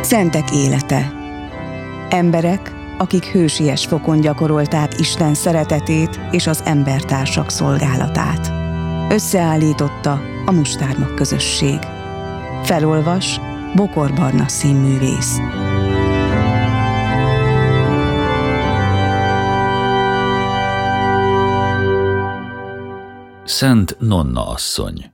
Szentek élete. Emberek, akik hősies fokon gyakorolták Isten szeretetét és az embertársak szolgálatát. Összeállította a Mustármag közösség. Felolvas Bokor Barna színművész. Szent Nonna asszony.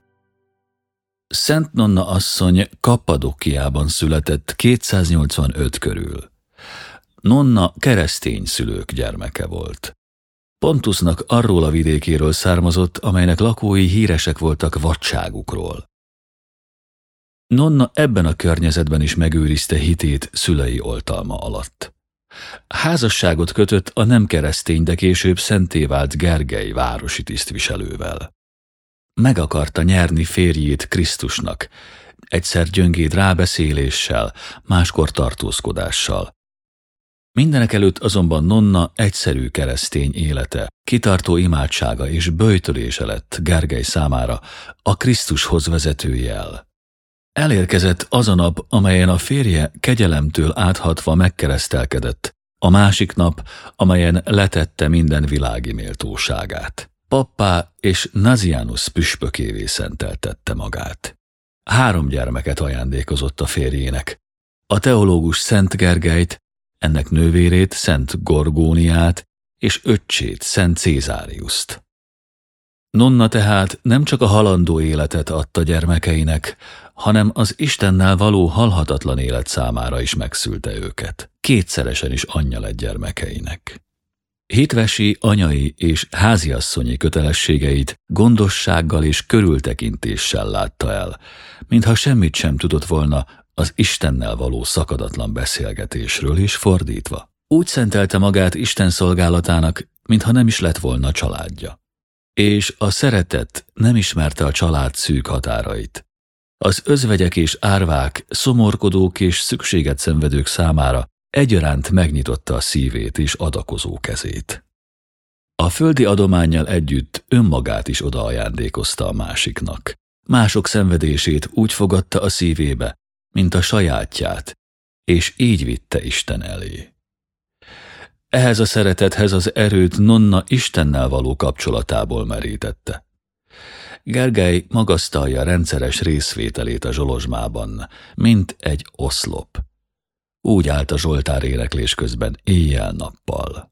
Szent Nonna asszony Kappadokiában született 285 körül. Nonna keresztény szülők gyermeke volt. Pontusnak arról a vidékéről származott, amelynek lakói híresek voltak vadságukról. Nonna ebben a környezetben is megőrizte hitét szülei oltalma alatt. Házasságot kötött a nem keresztény, de később szentté vált Gergely városi tisztviselővel. Meg akarta nyerni férjét Krisztusnak, egyszer gyöngéd rábeszéléssel, máskor tartózkodással. Mindenekelőtt azonban Nonna egyszerű keresztény élete, kitartó imádsága és böjtölése lett Gergely számára a Krisztushoz vezető jel. Elérkezett az a nap, amelyen a férje kegyelemtől áthatva megkeresztelkedett, a másik nap, amelyen letette minden világi méltóságát. Pappá és Nazianzus püspökévé szenteltette magát. 3 gyermeket ajándékozott a férjének: a teológus Szent Gergelyt, ennek nővérét, Szent Gorgóniát és öccsét, Szent Cézáriuszt. Nonna tehát nem csak a halandó életet adta gyermekeinek, hanem az Istennel való halhatatlan élet számára is megszülte őket. Kétszeresen is anyja lett gyermekeinek. Hitvesi, anyai és háziasszonyi kötelességeit gondossággal és körültekintéssel látta el, mintha semmit sem tudott volna az Istennel való szakadatlan beszélgetésről, és fordítva. Úgy szentelte magát Isten szolgálatának, mintha nem is lett volna családja. És a szeretet nem ismerte a család szűk határait. Az özvegyek és árvák, szomorkodók és szükséget szenvedők számára egyaránt megnyitotta a szívét és adakozó kezét. A földi adománnyal együtt önmagát is odaajándékozta a másiknak. Mások szenvedését úgy fogadta a szívébe, mint a sajátját, és így vitte Isten elé. Ehhez a szeretethez az erőt Nonna Istennel való kapcsolatából merítette. Gergely magasztalja rendszeres részvételét a zsolozsmában, mint egy oszlop. Úgy állt a zsoltár éneklés közben éjjel-nappal.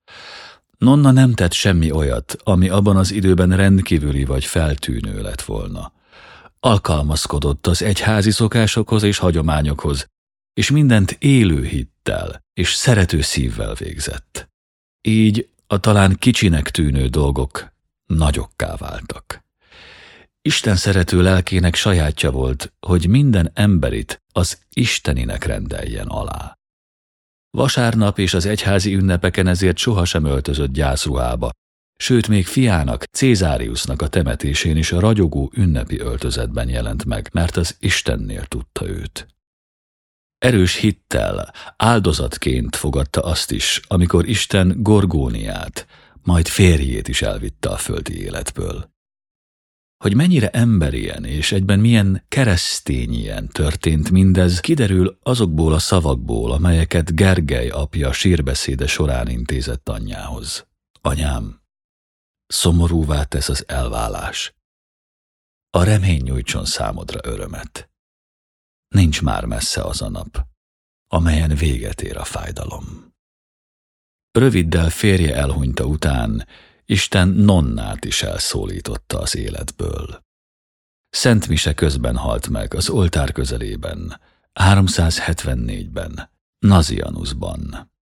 Nonna nem tett semmi olyat, ami abban az időben rendkívüli vagy feltűnő lett volna. Alkalmazkodott az egyházi szokásokhoz és hagyományokhoz, és mindent élő hittel és szerető szívvel végzett. Így a talán kicsinek tűnő dolgok nagyokká váltak. Isten szerető lelkének sajátja volt, hogy minden emberit az isteninek rendeljen alá. Vasárnap és az egyházi ünnepeken ezért sohasem öltözött gyászruhába, sőt még fiának, Cézáriusnak a temetésén is a ragyogó ünnepi öltözetben jelent meg, mert az Istennél tudta őt. Erős hittel, áldozatként fogadta azt is, amikor Isten Gorgóniát, majd férjét is elvitte a földi életből. Hogy mennyire emberien és egyben milyen keresztényien történt mindez, kiderül azokból a szavakból, amelyeket Gergely apja sírbeszéde során intézett anyjához. Anyám, szomorúvá tesz az elválás. A remény nyújtson számodra örömet. Nincs már messze az a nap, amelyen véget ér a fájdalom. Röviddel férje elhunyta után Isten Nonnát is elszólította az életből. Szent mise közben halt meg az oltár közelében, 374-ben, Nazianjusban.